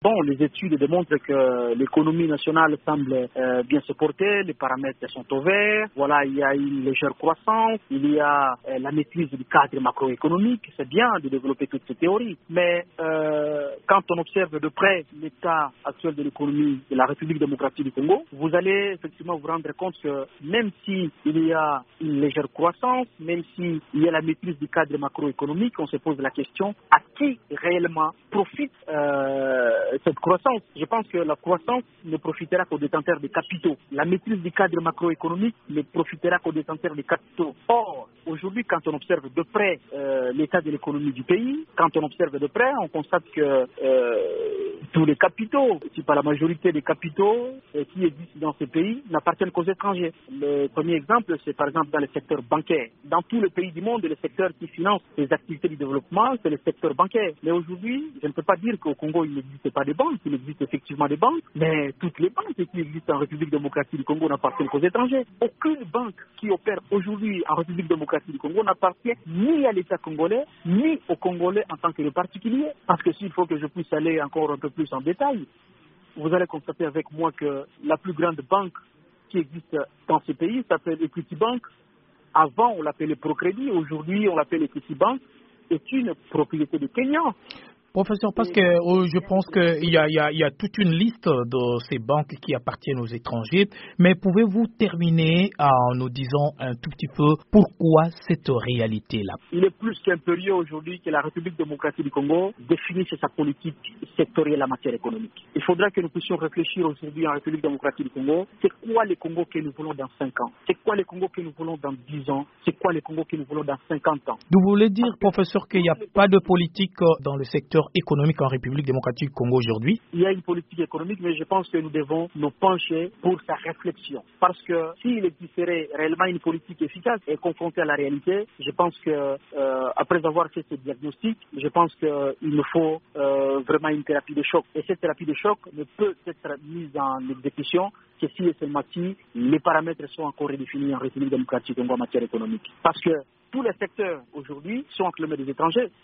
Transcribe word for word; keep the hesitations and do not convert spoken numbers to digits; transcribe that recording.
Bon, les études démontrent que l'économie nationale semble euh, bien se porter, les paramètres sont au vert, voilà, il y a une légère croissance, il y a euh, la maîtrise du cadre macroéconomique, c'est bien de développer toutes ces théories, mais euh, quand on observe de près l'état actuel de l'économie de la République démocratique du Congo, vous allez effectivement vous rendre compte que même s'il y a une légère croissance, même s'il y a la maîtrise du cadre macroéconomique, on se pose la question à qui réellement profite euh, cette croissance. Je pense que la croissance ne profitera qu'aux détenteurs des capitaux. La maîtrise du cadre macroéconomique ne profitera qu'aux détenteurs des capitaux. Or, aujourd'hui, quand on observe de près euh, l'état de l'économie du pays, quand on observe de près, on constate que euh, tous les capitaux, si pas la majorité des capitaux euh, qui existent dans ce pays, n'appartiennent qu'aux étrangers. Le premier exemple, c'est par exemple dans le secteur bancaire. Dans tous les pays du monde, le secteur qui finance les activités du développement, c'est le secteur bancaire. Mais aujourd'hui, je ne peux pas dire qu'au Congo, il n'existe pas de banques, il existe effectivement des banques, mais toutes les banques qui existent en République démocratique du Congo n'appartiennent qu'aux étrangers. Aucune banque qui opère aujourd'hui en République démocratique du Congo n'appartient ni à l'État congolais, ni aux Congolais en tant que particulier. Parce que s'il faut que je puisse aller encore un peu plus en détail, vous allez constater avec moi que la plus grande banque qui existe dans ce pays s'appelle Equity Bank. Avant, on l'appelait Procrédit, aujourd'hui, on l'appelle Equity Bank. C'est une propriété de Kenya. Professeur, parce que euh, je pense qu'il y a, il y, a, il y a toute une liste de ces banques qui appartiennent aux étrangers, mais pouvez-vous terminer en nous disant un tout petit peu pourquoi cette réalité-là? Il est plus qu'impérieux aujourd'hui que la République démocratique du Congo définisse sa politique sectorielle en matière économique. Il faudra que nous puissions réfléchir aujourd'hui en République démocratique du Congo, c'est quoi les Congos que nous voulons dans cinq ans? C'est quoi les Congos que nous voulons dans dix ans? C'est quoi les Congos que nous voulons dans cinquante ans? Vous voulez dire, professeur, qu'il n'y a pas de politique dans le secteur économique en République démocratique du Congo aujourd'hui? Il y a une politique économique, mais je pense que nous devons nous pencher pour sa réflexion. Parce que s'il existerait réellement une politique efficace et confrontée à la réalité, je pense que euh, après avoir fait ce diagnostic, je pense qu'il nous faut euh, vraiment une thérapie de choc. Et cette thérapie de choc ne peut être mise en exécution que si et seulement si les paramètres sont encore redéfinis en République démocratique du Congo en matière économique. Parce que tous les secteurs aujourd'hui sont entre les mains des étrangers.